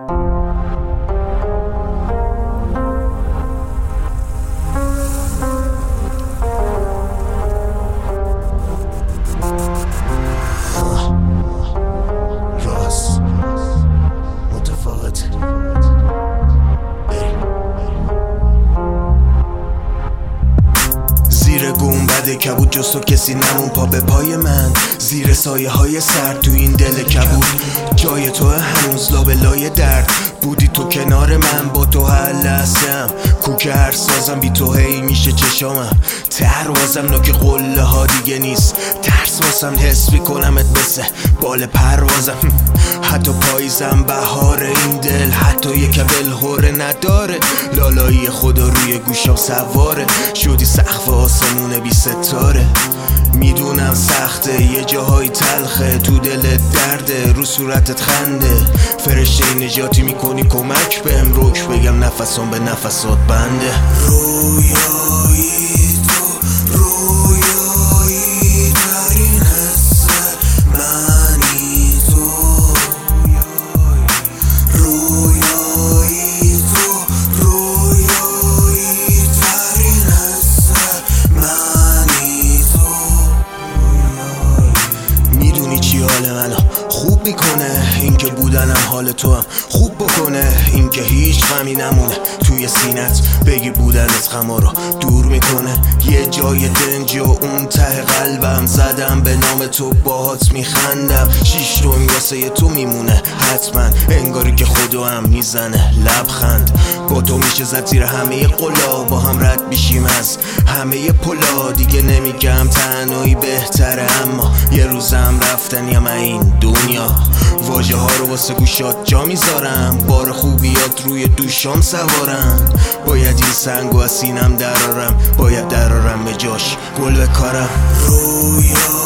گنبد کبود جز تو کسی نمون پا به پای من، زیر سایه های سرد تو این دل کبود. جای تو هنوز لابلای درد بودی تو کنار من، با تو هر لحظه‌ام کوکه هر سازم، بی تو هی میشه چشامم تروازم، نوک قله ها دیگه نیست ترس واسم، حس میکنمت مثل بال پروازم. حتی پاییزم بهار این دل، حتی یک بلهوره نداره، لالایی خدا روی گوشم سواره، شدی سقف آسمون بی ستاره. میدونم سخته یه جاهای تلخه، تو دلت درده رو صورتت خنده، فرشته نجاتی میکنی کمک بهم، روک بگم نفسم به نفسات بنده. رویایی تو رویایی ترین حس منی تو، رویایی تو رویایی ترین حس منی تو. میدونی چی حال منو خوب میکنه، اینکه بودنم حال تو هم خوب بکنه، اینکه هیچ غمی نمونه توی سینت، بگی بودنت غما رو دور میکنه. یه جای دنج و اون ته قلبم زدم به نام تو، باهات میخندم، شیشتون واسه تو میمونه حتما، انگاری که خدا هم میزنه لبخند. با تو میشه زد زیر همه قلا، با هم رد میشیم از همه پلا، دیگه نمیگم تنهایی بهتره، اما یه روزم رفتنیم این دنیا. واژه ها رو واسه گوشات جا میذارم، بار خوبیات روی دوشام سوارم، باید این سنگو از سینم درارم، باید درارم به جاش گل بکارم. رویا